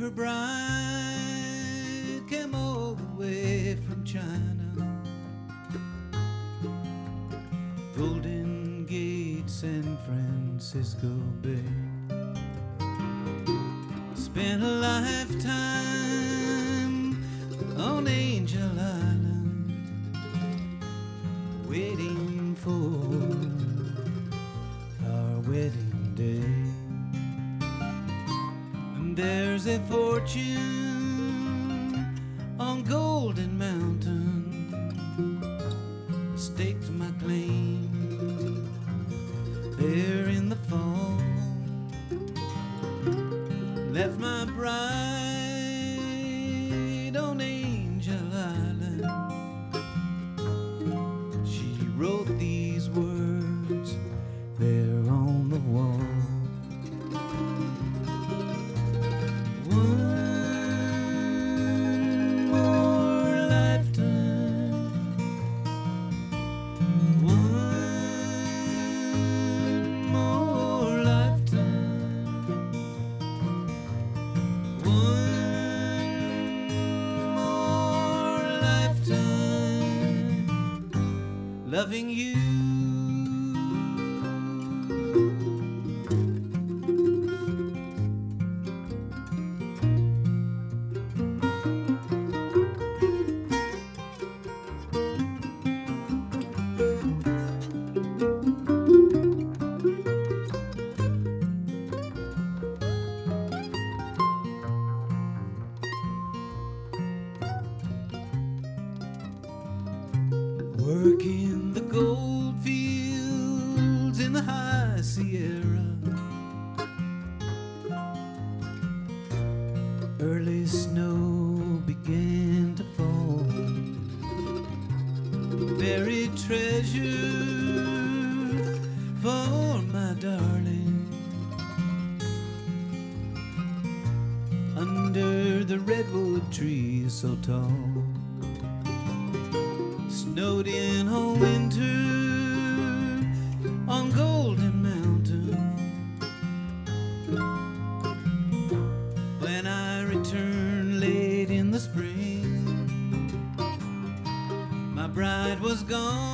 her bride came all the way from China. Golden Gate, San Francisco Bay. Spent a lifetime on Angel Island, waiting for our wedding day. And there's a fortune on Golden Mountain, staked my claim there in the fall. Left my bride on Angel Island. She wrote these words there on the wall. One more lifetime, one more lifetime, one more lifetime, loving you. Working the gold fields in the high Sierra. Early snow began to fall. Buried treasure for my darling under the redwood trees so tall. Snowed in all winter on Golden Mountain. When I returned late in the spring, my bride was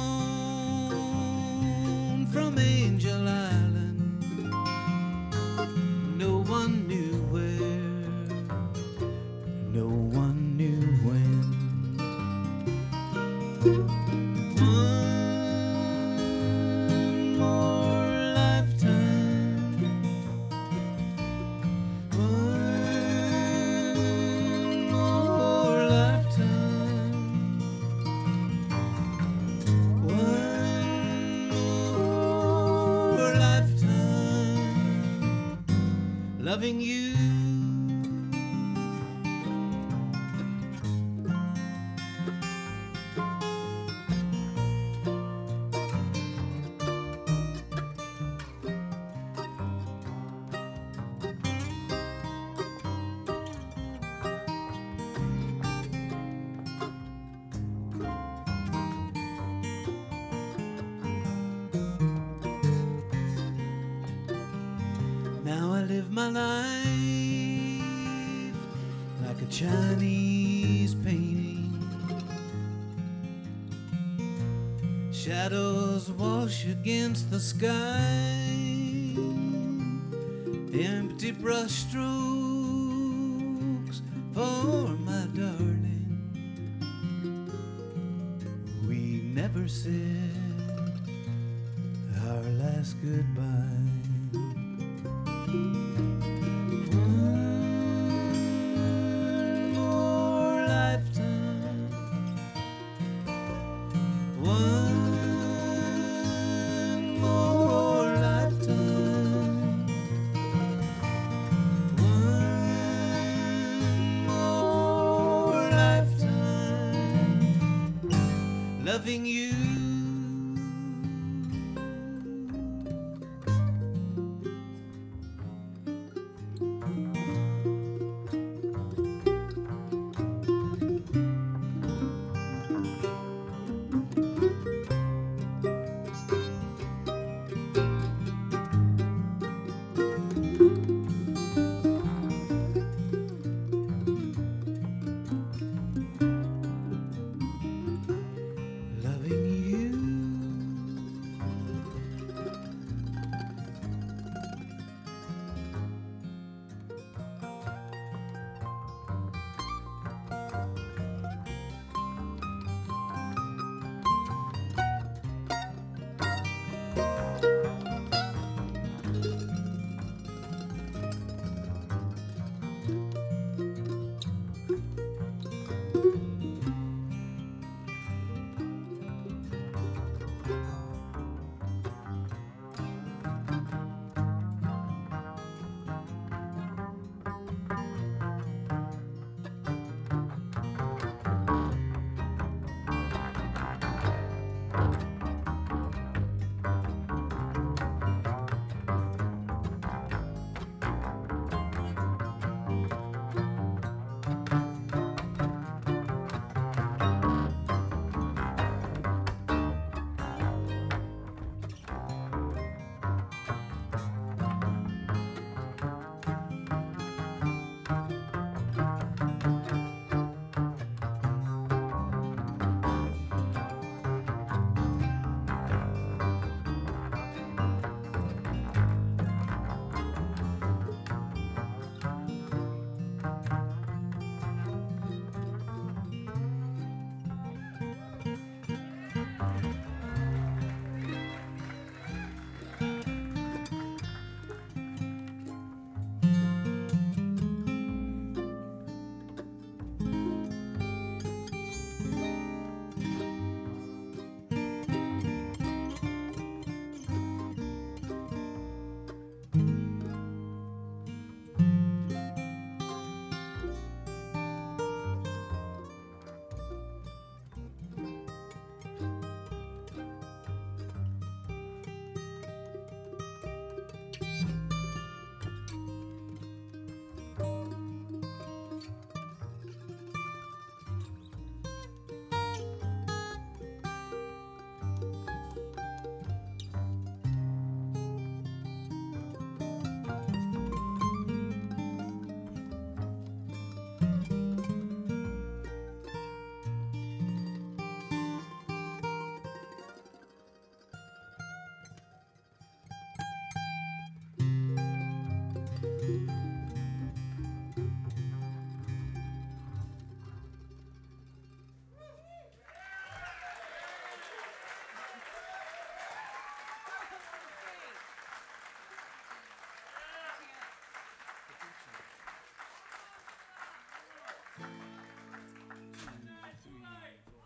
gone from Angel Island. No one knew where, no one knew when. One more lifetime, one more lifetime, one more lifetime, loving you. Now I live my life like a Chinese painting. Shadows wash against the sky, empty brush strokes for my darling. We never said our last goodbye. One more lifetime, one more lifetime, one more lifetime, loving you.